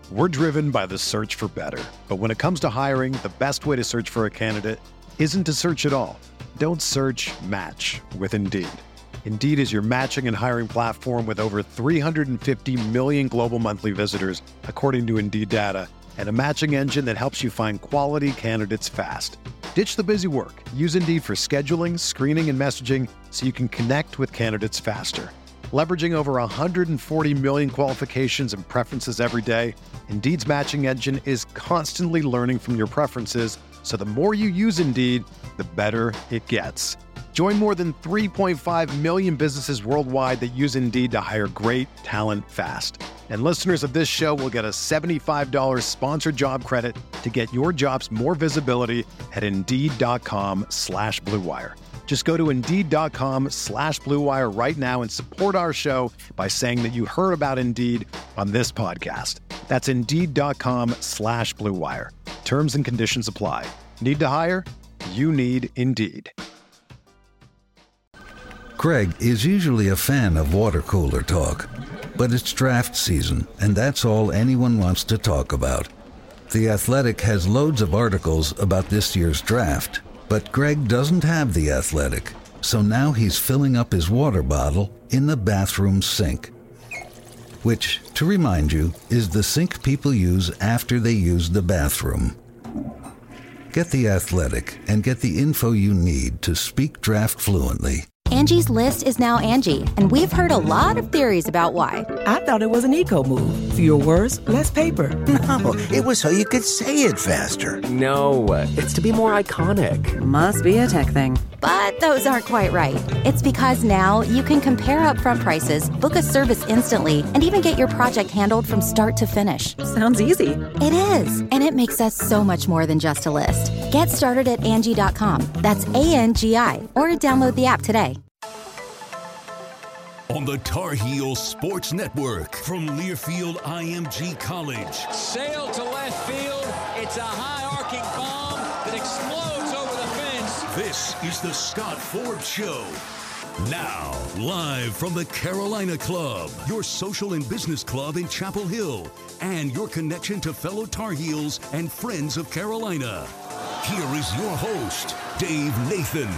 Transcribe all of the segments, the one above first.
We're driven by the search for better. But when it comes to hiring, the best way to search for a candidate isn't to search at all. Don't search, match with Indeed. Indeed is your matching and hiring platform with over 350 million global monthly visitors, according to Indeed data, and a matching engine that helps you find quality candidates fast. Ditch the busy work. Use Indeed for scheduling, screening, and messaging so you can connect with candidates faster. Leveraging over 140 million qualifications and preferences every day, Indeed's matching engine is constantly learning from your preferences, so the more you use Indeed, the better it gets. Join more than 3.5 million businesses worldwide that use Indeed to hire great talent fast. And listeners of this show will get a $75 sponsored job credit to get your jobs more visibility at Indeed.com/Blue Wire. Just go to Indeed.com/Blue Wire right now and support our show by saying that you heard about Indeed on this podcast. That's Indeed.com/Blue Wire. Terms and conditions apply. Need to hire? You need Indeed. Greg is usually a fan of water cooler talk, but it's draft season, and that's all anyone wants to talk about. The Athletic has loads of articles about this year's draft, but Greg doesn't have The Athletic, so now he's filling up his water bottle in the bathroom sink. Which, to remind you, is the sink people use after they use the bathroom. Get The Athletic and get the info you need to speak draft fluently. Angie's List is now Angie, and we've heard a lot of theories about why. I thought it was an eco move. Fewer words, less paper. No, it was so you could say it faster. No, it's to be more iconic. Must be a tech thing. But those aren't quite right. It's because now you can compare upfront prices, book a service instantly, and even get your project handled from start to finish. Sounds easy. It is, and it makes us so much more than just a list. Get started at Angie.com. That's ANGI, or download the app today. On the Tar Heels Sports Network from Learfield IMG College. Sail to left field. It's a high arcing bomb that explodes over the fence. This is the Scott Forbes Show. Now, live from the Carolina Club, your social and business club in Chapel Hill, and your connection to fellow Tar Heels and friends of Carolina. Here is your host, Dave Nathan.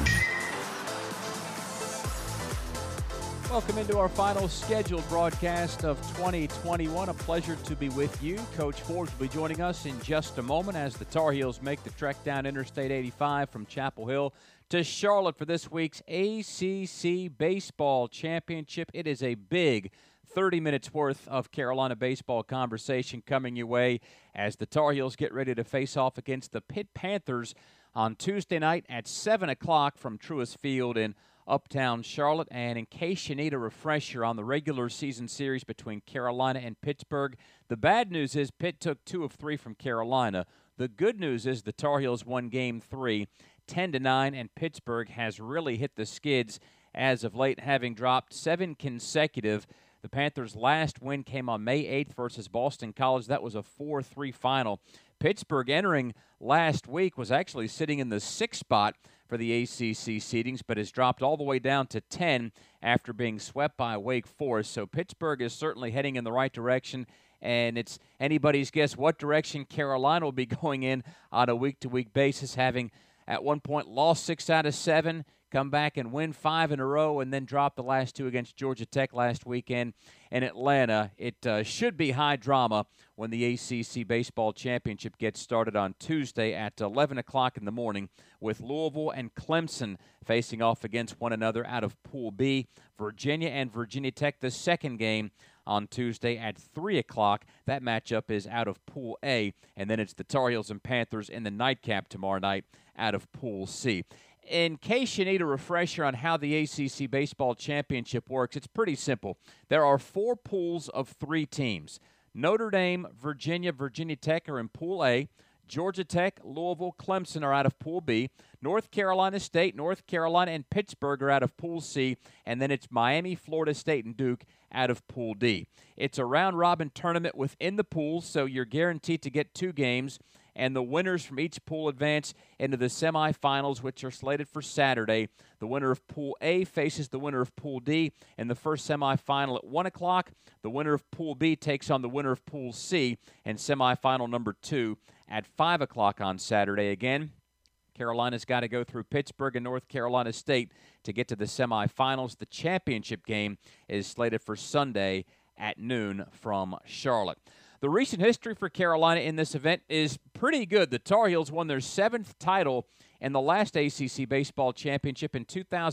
Welcome into our final scheduled broadcast of 2021. A pleasure to be with you. Coach Forbes will be joining us in just a moment as the Tar Heels make the trek down Interstate 85 from Chapel Hill to Charlotte for this week's ACC Baseball Championship. It is a big 30 minutes worth of Carolina baseball conversation coming your way as the Tar Heels get ready to face off against the Pitt Panthers on Tuesday night at 7 o'clock from Truist Field in Uptown Charlotte. And in case you need a refresher on the regular season series between Carolina and Pittsburgh, the bad news is Pitt took 2 of 3 from Carolina. The good news is the Tar Heels won Game 3, 10-9, and Pittsburgh has really hit the skids as of late, having dropped 7 consecutive. The Panthers' last win came on May 8th versus Boston College. That was a 4-3 final. Pittsburgh entering last week was actually sitting in the 6th spot for the ACC seedings, but has dropped all the way down to 10 after being swept by Wake Forest. So Pittsburgh is certainly heading in the right direction, and it's anybody's guess what direction Carolina will be going in on a week-to-week basis, having at one point lost 6 out of 7, come back and win 5 in a row, and then drop the last 2 against Georgia Tech last weekend in Atlanta. It should be high drama when the ACC Baseball Championship gets started on Tuesday at 11 o'clock in the morning, with Louisville and Clemson facing off against one another out of Pool B. Virginia and Virginia Tech, the second game on Tuesday at 3 o'clock. That matchup is out of Pool A, and then it's the Tar Heels and Panthers in the nightcap tomorrow night out of Pool C. In case you need a refresher on how the ACC Baseball Championship works, it's pretty simple. There are 4 pools of 3 teams. Notre Dame, Virginia, Virginia Tech are in Pool A. Georgia Tech, Louisville, Clemson are out of Pool B. North Carolina State, North Carolina, and Pittsburgh are out of Pool C. And then it's Miami, Florida State, and Duke out of Pool D. It's a round-robin tournament within the pools, so you're guaranteed to get 2 games. and the winners from each pool advance into the semifinals, which are slated for Saturday. The winner of Pool A faces the winner of Pool D in the first semifinal at 1 o'clock. The winner of Pool B takes on the winner of Pool C in semifinal number 2 at 5 o'clock on Saturday. Again, Carolina's got to go through Pittsburgh and North Carolina State to get to the semifinals. The championship game is slated for Sunday at noon from Charlotte. The recent history for Carolina in this event is pretty good. The Tar Heels won their 7th title in the last ACC baseball championship in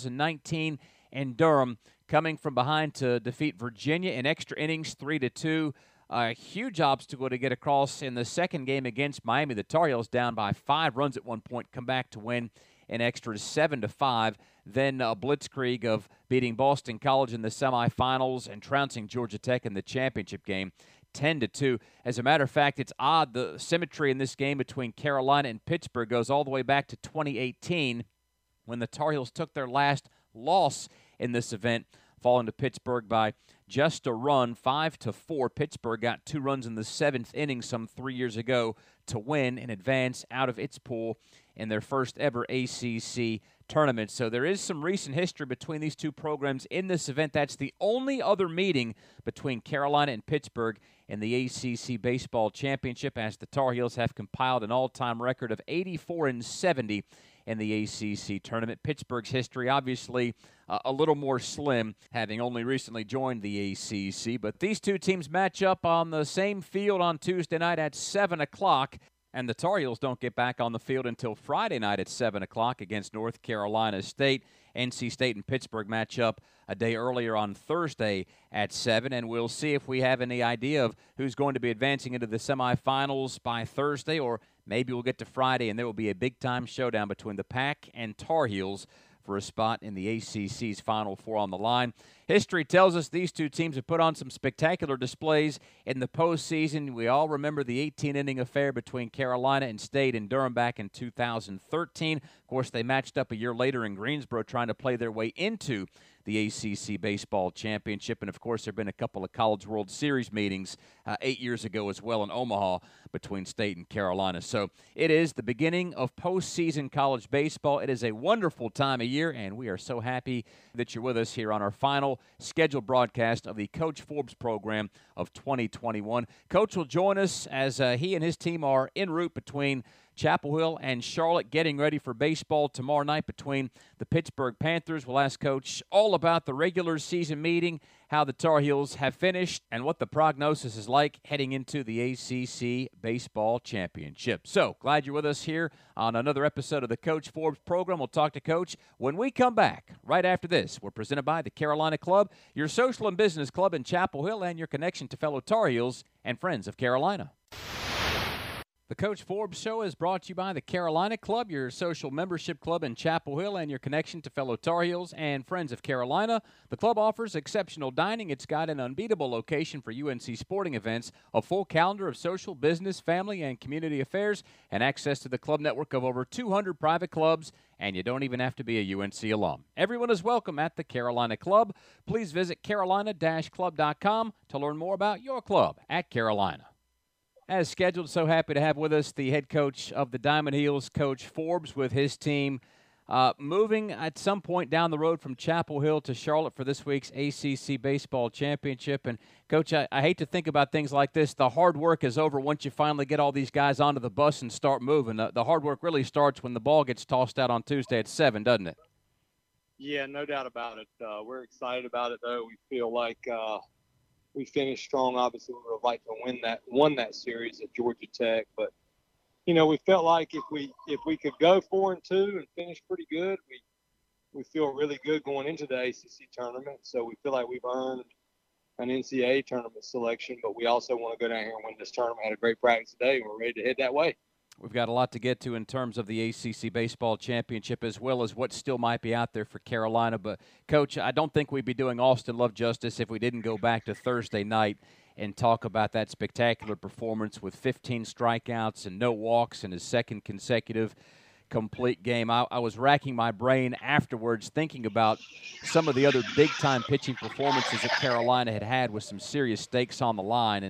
2019 in Durham, coming from behind to defeat Virginia in extra innings 3-2. A huge obstacle to get across in the second game against Miami. The Tar Heels down by 5 runs at one point, come back to win in extras 7-5. Then a blitzkrieg of beating Boston College in the semifinals and trouncing Georgia Tech in the championship game 10-2. As a matter of fact, it's odd. The symmetry in this game between Carolina and Pittsburgh goes all the way back to 2018 when the Tar Heels took their last loss in this event, falling to Pittsburgh by just a run, 5-4. Pittsburgh got 2 runs in the 7th inning some 3 years ago to win and advance out of its pool in their first ever ACC tournament. So there is some recent history between these two programs in this event. That's the only other meeting between Carolina and Pittsburgh in the ACC Baseball Championship, as the Tar Heels have compiled an all-time record of 84-70 in the ACC tournament. Pittsburgh's history, obviously, a little more slim, having only recently joined the ACC. But these two teams match up on the same field on Tuesday night at 7 o'clock. And the Tar Heels don't get back on the field until Friday night at 7 o'clock against North Carolina State. NC State and Pittsburgh match up a day earlier on Thursday at 7, and we'll see if we have any idea of who's going to be advancing into the semifinals by Thursday, or maybe we'll get to Friday and there will be a big-time showdown between the Pack and Tar Heels for a spot in the ACC's Final Four on the line. History tells us these two teams have put on some spectacular displays in the postseason. We all remember the 18-inning affair between Carolina and State in Durham back in 2013. Of course, they matched up a year later in Greensboro trying to play their way into the ACC Baseball Championship. And, of course, there have been a couple of College World Series meetings 8 years ago as well in Omaha between State and Carolina. So it is the beginning of postseason college baseball. It is a wonderful time of year, and we are so happy that you're with us here on our final scheduled broadcast of the Coach Forbes program of 2021. Coach will join us as he and his team are en route between Chapel Hill and Charlotte, getting ready for baseball tomorrow night between the Pittsburgh Panthers. We'll ask Coach all about the regular season meeting, how the Tar Heels have finished, and what the prognosis is like heading into the ACC Baseball Championship. So, glad you're with us here on another episode of the Coach Forbes program. We'll talk to Coach when we come back right after this. We're presented by the Carolina Club, your social and business club in Chapel Hill, and your connection to fellow Tar Heels and friends of Carolina. The Coach Forbes Show is brought to you by the Carolina Club, your social membership club in Chapel Hill, and your connection to fellow Tar Heels and friends of Carolina. The club offers exceptional dining. It's got an unbeatable location for UNC sporting events, a full calendar of social, business, family, and community affairs, and access to the club network of over 200 private clubs, and you don't even have to be a UNC alum. Everyone is welcome at the Carolina Club. Please visit carolina-club.com to learn more about your club at Carolina. As scheduled, so happy to have with us the head coach of the Diamond Heels, Coach Forbes, with his team moving at some point down the road from Chapel Hill to Charlotte for this week's ACC Baseball Championship. And, Coach, I hate to think about things like this. The hard work is over once you finally get all these guys onto the bus and start moving. The hard work really starts when the ball gets tossed out on Tuesday at 7, doesn't it? Yeah, no doubt about it. We're excited about it, though. We feel like we finished strong. Obviously, we would have liked to won that series at Georgia Tech, but we felt like if we could go 4-2 and finish pretty good, we feel really good going into the ACC tournament. So we feel like we've earned an NCAA tournament selection, but we also want to go down here and win this tournament. Had a great practice today, and we're ready to head that way. We've got a lot to get to in terms of the ACC Baseball Championship, as well as what still might be out there for Carolina. But, Coach, I don't think we'd be doing Austin Love justice if we didn't go back to Thursday night and talk about that spectacular performance with 15 strikeouts and no walks in his second consecutive complete game. I was racking my brain afterwards thinking about some of the other big-time pitching performances that Carolina had with some serious stakes on the line. And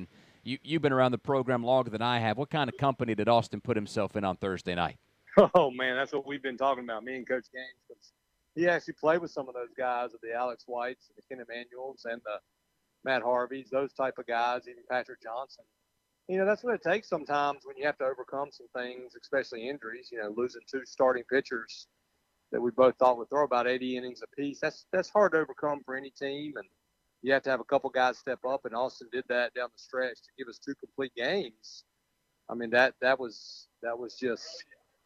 You've been around the program longer than I have. What kind of company did Austin put himself in on Thursday night? Oh, man, that's what we've been talking about, me and Coach Gaines. 'Cause he actually played with some of those guys, the Alex Whites, the Ken Emanuels, and the Matt Harveys, those type of guys, even Patrick Johnson. That's what it takes sometimes when you have to overcome some things, especially injuries, losing 2 starting pitchers that we both thought would throw about 80 innings apiece. That's hard to overcome for any team, and you have to have a couple guys step up, and Austin did that down the stretch to give us 2 complete games. I mean, that was just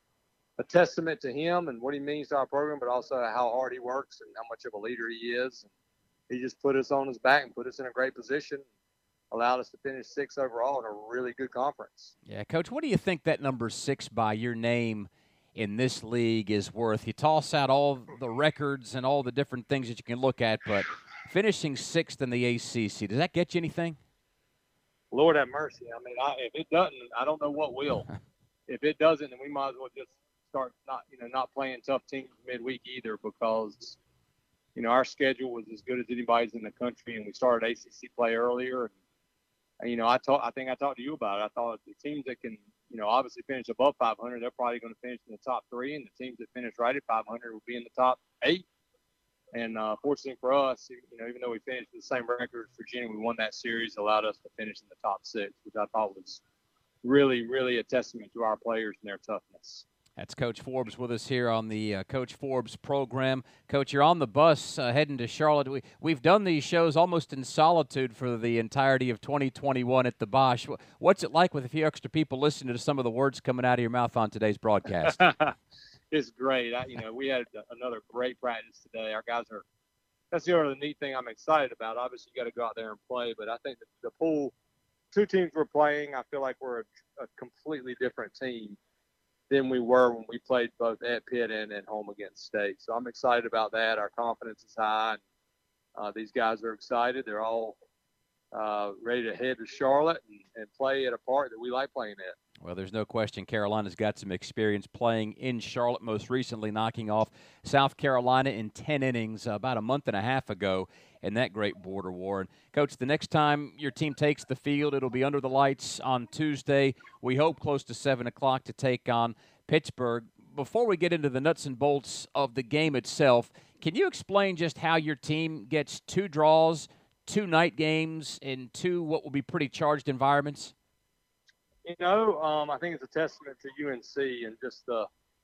a testament to him and what he means to our program, but also how hard he works and how much of a leader he is. And he just put us on his back and put us in a great position, allowed us to finish 6th overall in a really good conference. Yeah, Coach, what do you think that number 6 by your name in this league is worth? You toss out all the records and all the different things that you can look at, but finishing 6th in the ACC, does that get you anything? Lord have mercy. I mean, if it doesn't, I don't know what will. If it doesn't, then we might as well just start not playing tough teams midweek either, because our schedule was as good as anybody's in the country, and we started ACC play earlier. And I think I talked to you about it. I thought the teams that can obviously finish above 500, they're probably going to finish in the top 3, and the teams that finish right at 500 will be in the top 8. And fortunately for us, even though we finished with the same record as Virginia, we won that series, allowed us to finish in the top 6, which I thought was really, really a testament to our players and their toughness. That's Coach Forbes with us here on the Coach Forbes program. Coach, you're on the bus heading to Charlotte. We've done these shows almost in solitude for the entirety of 2021 at the Bosch. What's it like with a few extra people listening to some of the words coming out of your mouth on today's broadcast? It's great. We had another great practice today. Our guys that's the other neat thing I'm excited about. Obviously, you got to go out there and play, but I think the pool, 2 teams we're playing, I feel like we're a completely different team than we were when we played both at Pitt and at home against State. So I'm excited about that. Our confidence is high. And, these guys are excited. They're all ready to head to Charlotte and play at a park that we like playing at. Well, there's no question Carolina's got some experience playing in Charlotte, most recently knocking off South Carolina in 10 innings about a month and a half ago in that great border war. And, Coach, the next time your team takes the field, it'll be under the lights on Tuesday. We hope close to 7 o'clock to take on Pittsburgh. Before we get into the nuts and bolts of the game itself, can you explain just how your team gets 2 draws, 2 night games, in 2 what will be pretty charged environments? I think it's a testament to UNC and just the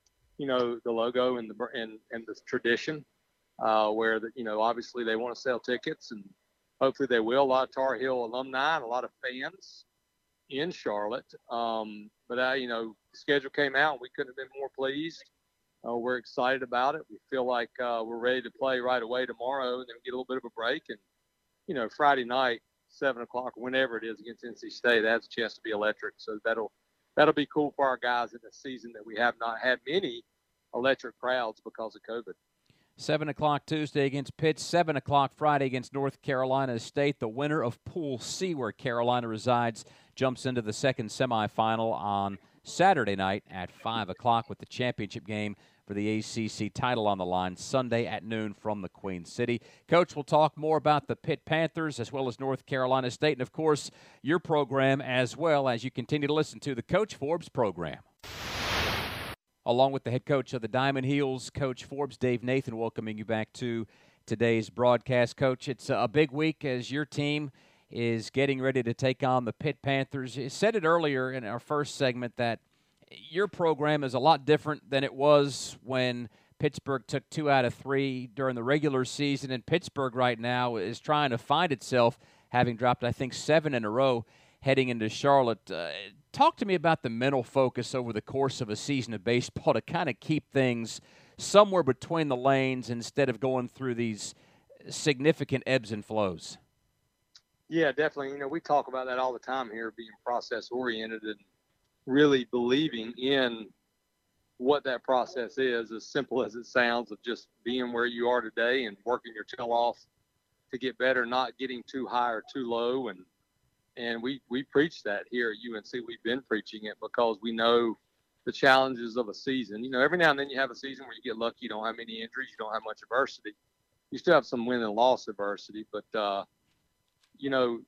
logo and the tradition, where obviously they want to sell tickets, and hopefully they will. A lot of Tar Heel alumni and a lot of fans in Charlotte. But the schedule came out, and we couldn't have been more pleased. We're excited about it. We feel like we're ready to play right away tomorrow, and then get a little bit of a break. And Friday night, 7 o'clock, whenever it is against NC State, that has a chance to be electric. So that'll be cool for our guys in the season that we have not had many electric crowds because of COVID. 7 o'clock Tuesday against Pitt, 7 o'clock Friday against North Carolina State. The winner of Pool C, where Carolina resides, jumps into the second semifinal on Saturday night at 5 o'clock with the championship game for the ACC title on the line Sunday at noon from the Queen City. Coach, we'll talk more about the Pitt Panthers as well as North Carolina State and, of course, your program as well as you continue to listen to the Coach Forbes program. Along with the head coach of the Diamond Heels, Coach Forbes, Dave Nathan, welcoming you back to today's broadcast. Coach, it's a big week as your team is getting ready to take on the Pitt Panthers. You said it earlier in our first segment that your program is a lot different than it was when Pittsburgh took 2 out of 3 during the regular season, and Pittsburgh right now is trying to find itself, having dropped, I think, 7 in a row heading into Charlotte. Talk to me about the mental focus over the course of a season of baseball to kind of keep things somewhere between the lanes instead of going through these significant ebbs and flows. Yeah, definitely. We talk about that all the time here, being process-oriented and really believing in what that process is, as simple as it sounds, of just being where you are today and working your tail off to get better, not getting too high or too low. And we preach that here at UNC. We've been preaching it because we know the challenges of a season. Every now and then you have a season where you get lucky, you don't have many injuries, you don't have much adversity. You still have some win and loss adversity, but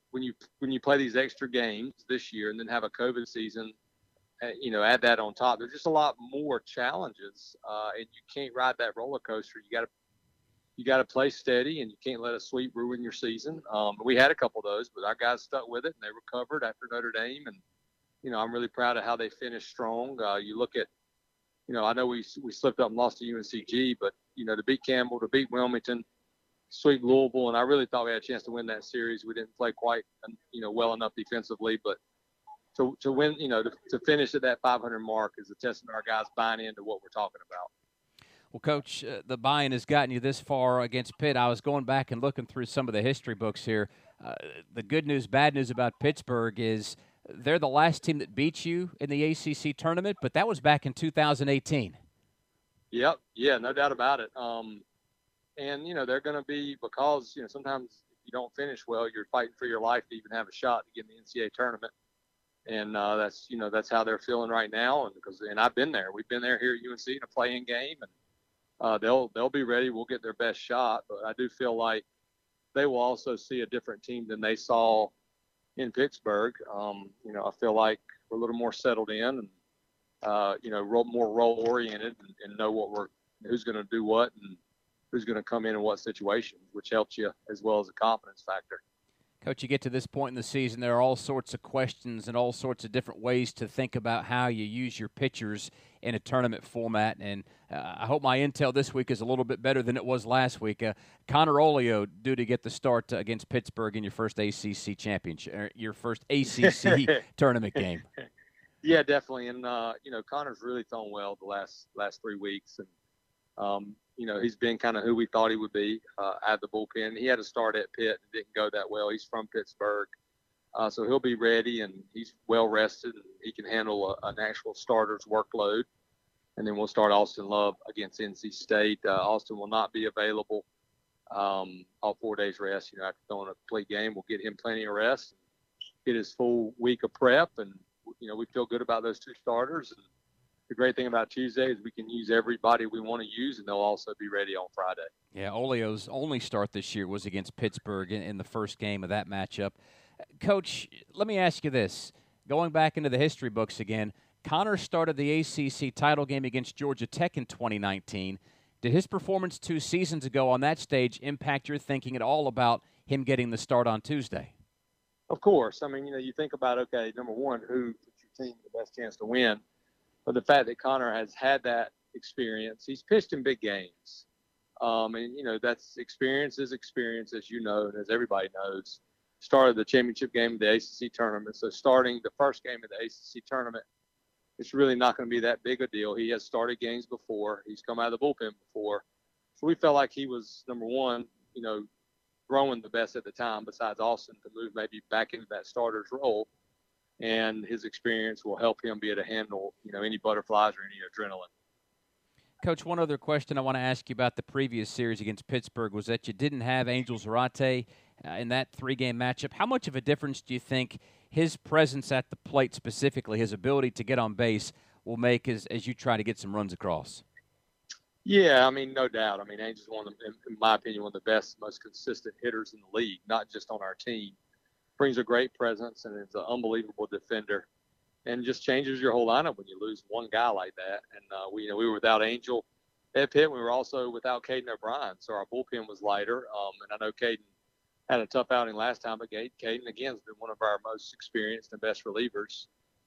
when you play these extra games this year and then have a COVID season, add that on top, there's just a lot more challenges, and you can't ride that roller coaster. You got to play steady, and you can't let a sweep ruin your season. We had a couple of those, but our guys stuck with it, and they recovered after Notre Dame. And, I'm really proud of how they finished strong. You look at, I know we slipped up and lost to UNCG, but, to beat Campbell, to beat Wilmington, sweep Louisville, and I really thought we had a chance to win that series. We didn't play quite, well enough defensively, but to win, to finish at that 500 mark is a testament to our guys buying into what we're talking about. Well, Coach, the buy-in has gotten you this far against Pitt. I was going back and looking through some of the history books here. The good news, bad news about Pittsburgh is they're the last team that beat you in the ACC tournament, but that was back in 2018. Yep. Yeah, no doubt about it. And, they're going to be, because, sometimes if you don't finish well, you're fighting for your life to even have a shot to get in the NCAA tournament. And that's how they're feeling right now. And I've been there. We've been there here at UNC in a playing game, and they'll be ready. We'll get their best shot. But I do feel like they will also see a different team than they saw in Pittsburgh. I feel like we're a little more settled in and, more role oriented and know who's going to do what and who's going to come in what situations, which helps you as well as a confidence factor. Coach, you get to this point in the season, there are all sorts of questions and all sorts of different ways to think about how you use your pitchers in a tournament format. And I hope my intel this week is a little bit better than it was last week. Connor Olio due to get the start against Pittsburgh in your first ACC championship, your first ACC tournament game. Yeah, definitely. And, Connor's really thrown well the last 3 weeks. And, he's been kind of who we thought he would be at the bullpen. He had a start at Pitt and didn't go that well. He's from Pittsburgh. So he'll be ready, and he's well rested, and he can handle an actual starter's workload. And then we'll start Austin Love against NC State. Austin will not be available all 4 days rest. After throwing a complete game, we'll get him plenty of rest, get his full week of prep. And, we feel good about those two starters. And the great thing about Tuesday is we can use everybody we want to use, and they'll also be ready on Friday. Yeah, Olio's only start this year was against Pittsburgh in the first game of that matchup. Coach, let me ask you this. Going back into the history books again, Connor started the ACC title game against Georgia Tech in 2019. Did his performance 2 seasons ago on that stage impact your thinking at all about him getting the start on Tuesday? Of course. I mean, you think about, okay, number one, who puts your team the best chance to win? But the fact that Connor has had that experience, he's pitched in big games. And, that's experience is experience, as you know, and as everybody knows. Started the championship game of the ACC tournament. So starting the first game of the ACC tournament, it's really not going to be that big a deal. He has started games before. He's come out of the bullpen before. So we felt like he was, number one, throwing the best at the time besides Austin to move maybe back into that starter's role. And his experience will help him be able to handle, any butterflies or any adrenaline. Coach, one other question I want to ask you about the previous series against Pittsburgh was that you didn't have Angel Zarate in that 3-game matchup. How much of a difference do you think his presence at the plate, specifically his ability to get on base, will make as you try to get some runs across? Yeah, no doubt. Angel's in my opinion, one of the best, most consistent hitters in the league, not just on our team. Brings a great presence and is an unbelievable defender, and just changes your whole lineup when you lose one guy like that. And we were without Angel at Pitt. We were also without Caden O'Brien, so our bullpen was lighter. And I know Caden had a tough outing last time, but Caden again has been one of our most experienced and best relievers.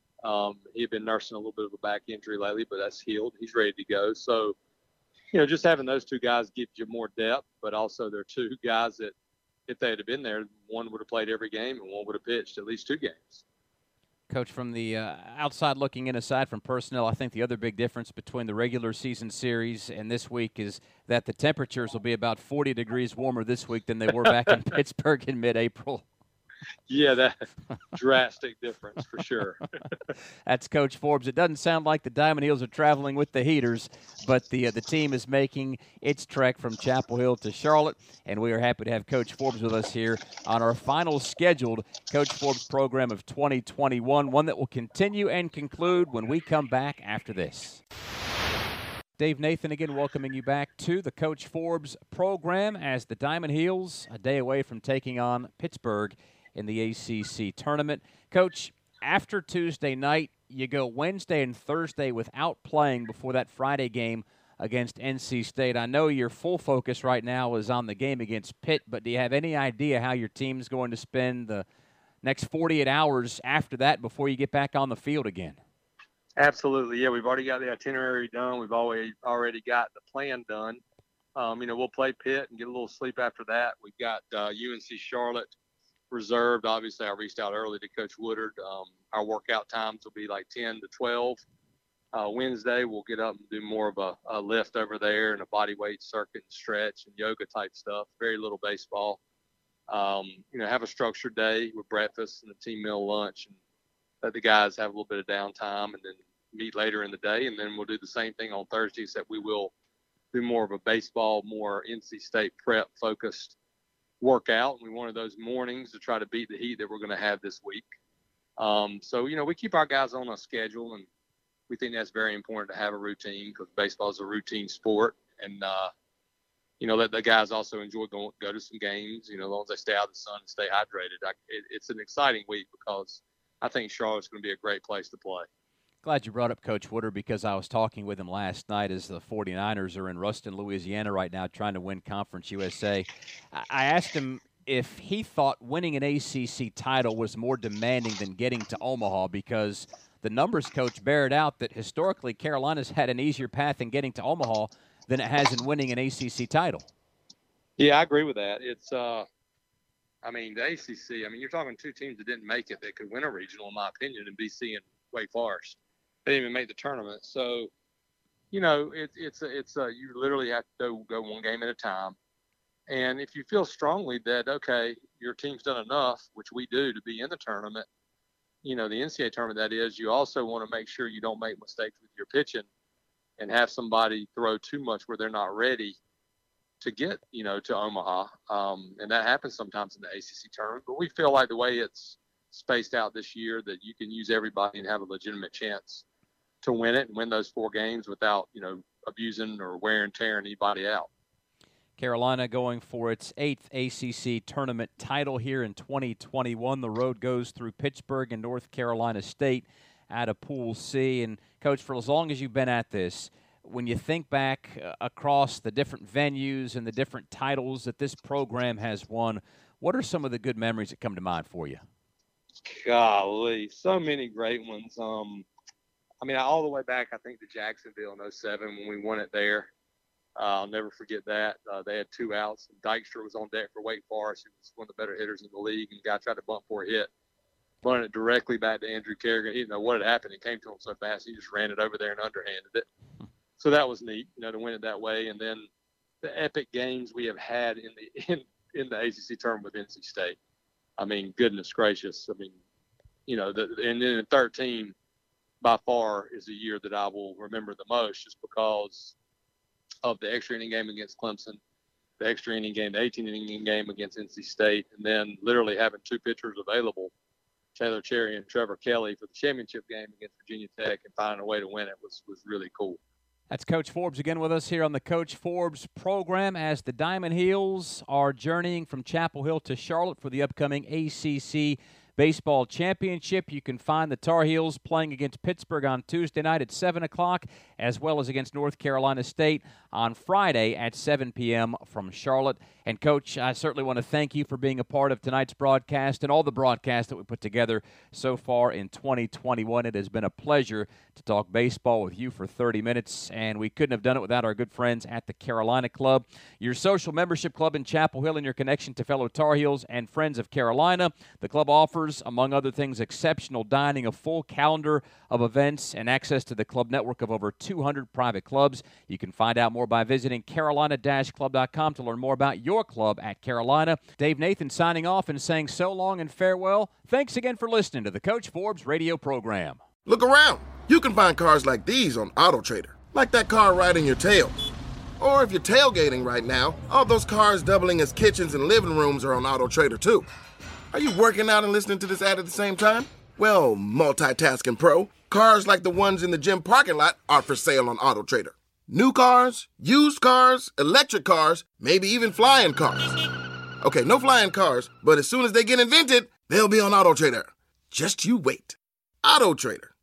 He had been nursing a little bit of a back injury lately, but that's healed. He's ready to go. So, just having those two guys gives you more depth, but also they're two guys that, if they had been there, one would have played every game and one would have pitched at least 2 games. Coach, from the outside looking in, aside from personnel, I think the other big difference between the regular season series and this week is that the temperatures will be about 40 degrees warmer this week than they were back in Pittsburgh in mid-April. Yeah, that drastic difference for sure. That's Coach Forbes. It doesn't sound like the Diamond Heels are traveling with the heaters, but the team is making its trek from Chapel Hill to Charlotte, and we are happy to have Coach Forbes with us here on our final scheduled Coach Forbes program of 2021, one that will continue and conclude when we come back after this. Dave Nathan again welcoming you back to the Coach Forbes program as the Diamond Heels, a day away from taking on Pittsburgh in the ACC tournament. Coach, after Tuesday night, you go Wednesday and Thursday without playing before that Friday game against NC State. I know your full focus right now is on the game against Pitt, but do you have any idea how your team's going to spend the next 48 hours after that before you get back on the field again? Absolutely. Yeah, we've already got the itinerary done. We've already got the plan done. We'll play Pitt and get a little sleep after that. We've got UNC Charlotte reserved. Obviously, I reached out early to Coach Woodard. Our workout times will be like 10 to 12. Wednesday, we'll get up and do more of a lift over there and a body weight circuit and stretch and yoga type stuff. Very little baseball. Have a structured day with breakfast and a team meal lunch, and let the guys have a little bit of downtime, and then meet later in the day. And then we'll do the same thing on Thursday, except we will do more of a baseball, more NC State prep focused workout. And we wanted those mornings to try to beat the heat that we're going to have this week. We keep our guys on a schedule, and we think that's very important to have a routine, because baseball is a routine sport. And, let the guys also enjoy go to some games, as long as they stay out of the sun and stay hydrated. It's an exciting week, because I think Charlotte's going to be a great place to play. Glad you brought up Coach Woodard, because I was talking with him last night as the 49ers are in Ruston, Louisiana right now trying to win Conference USA. I asked him if he thought winning an ACC title was more demanding than getting to Omaha, because the numbers, Coach, bear it out that historically Carolina's had an easier path in getting to Omaha than it has in winning an ACC title. Yeah, I agree with that. It's the ACC, you're talking two teams that didn't make it that could win a regional, in my opinion, in BC and Wake Forest. They didn't even make the tournament. So, you literally have to go one game at a time. And if you feel strongly that, okay, your team's done enough, which we do, to be in the tournament, the NCAA tournament, that is, you also want to make sure you don't make mistakes with your pitching and have somebody throw too much where they're not ready to get, to Omaha. And that happens sometimes in the ACC tournament. But we feel like the way it's spaced out this year, that you can use everybody and have a legitimate chance to win it and win those 4 games without, abusing or wear and tearing anybody out. Carolina going for its 8th ACC tournament title here in 2021. The road goes through Pittsburgh and North Carolina State out of Pool C. And, Coach, for as long as you've been at this, when you think back across the different venues and the different titles that this program has won, what are some of the good memories that come to mind for you? Golly, so many great ones. All the way back, I think, to Jacksonville in 07 when we won it there. I'll never forget that. They had 2 outs. Dykstra was on deck for Wake Forest, who was one of the better hitters in the league, and the guy tried to bunt for a hit. Running it directly back to Andrew Kerrigan. He didn't know what had happened. It came to him so fast, he just ran it over there and underhanded it. So that was neat, to win it that way. And then the epic games we have had in the ACC tournament with NC State. Goodness gracious. And then in 13, by far, is the year that I will remember the most, just because of the extra inning game against Clemson, the extra inning game, the 18-inning game against NC State, and then literally having 2 pitchers available, Taylor Cherry and Trevor Kelly, for the championship game against Virginia Tech, and finding a way to win it was really cool. That's Coach Forbes again with us here on the Coach Forbes program, as the Diamond Heels are journeying from Chapel Hill to Charlotte for the upcoming ACC Baseball Championship. You can find the Tar Heels playing against Pittsburgh on Tuesday night at 7 o'clock, as well as against North Carolina State on Friday at 7 p.m. from Charlotte. And, Coach, I certainly want to thank you for being a part of tonight's broadcast and all the broadcasts that we put together so far in 2021. It has been a pleasure to talk baseball with you for 30 minutes, and we couldn't have done it without our good friends at the Carolina Club, your social membership club in Chapel Hill, and your connection to fellow Tar Heels and friends of Carolina. The club offers, among other things, exceptional dining, a full calendar of events, and access to the club network of over 200 private clubs. You can find out more by visiting carolina-club.com to learn more about your club at Carolina. Dave Nathan signing off and saying so long and farewell. Thanks again for listening to the Coach Forbes radio program. Look around. You can find cars like these on AutoTrader, like that car riding your tail. Or if you're tailgating right now, all those cars doubling as kitchens and living rooms are on AutoTrader too. Are you working out and listening to this ad at the same time? Well, multitasking pro, cars like the ones in the gym parking lot are for sale on AutoTrader. New cars, used cars, electric cars, maybe even flying cars. Okay, no flying cars, but as soon as they get invented, They'll be on AutoTrader. Just you wait. AutoTrader.